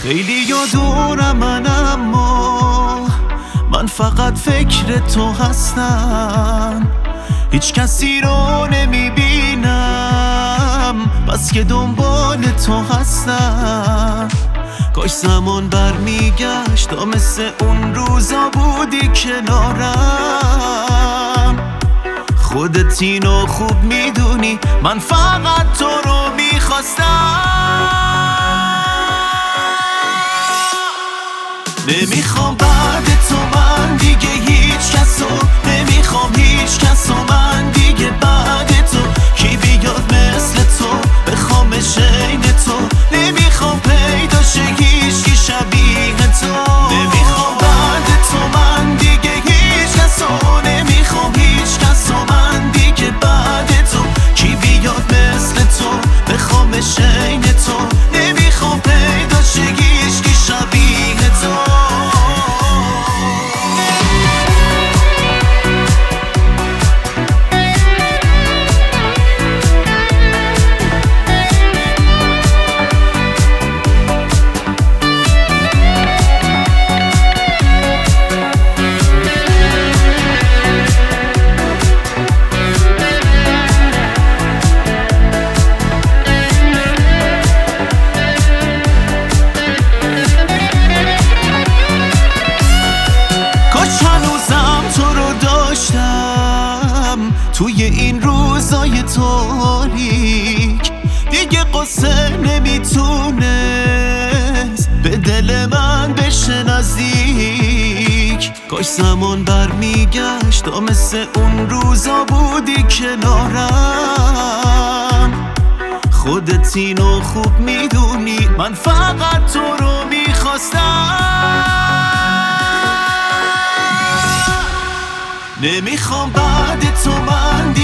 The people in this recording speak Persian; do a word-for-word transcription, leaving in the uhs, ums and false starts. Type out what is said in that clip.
خیلی دورم من، اما من فقط فکر تو هستم. هیچ کسی رو نمیبینم بس که دنبال تو هستم. کاش زمان برمیگشت تا مثل اون روزا بودی کنارم. خودت اینو خوب میدونی، من فقط تو رو میخواستم. نمیخوام بعد تو من دیگه هیچ کسو، نمیخوام هیچ کسو من دیگه بعد تو. کی بیاد مثل تو بخوام شین تو، نمیخوام پیدا شه هیچکی شبیه تو. نمیخوام بعد تو من دیگه هیچ کسو، نمیخوام هیچ کسو من دیگه بعد تو. کی بیاد مثل تو بخوام شین تو، نمیخوام پیدا شه هیچکی شبیه تو. توی این روزای تاریک دیگه قصه نمیتونست به دل من بشه نزدیک. کاش زمان برمیگشت تا مثل اون روزا بودی کنارم. خودت اینو خوب میدونی، من فقط تو رو میخواستم. نمیخوام بعد تو من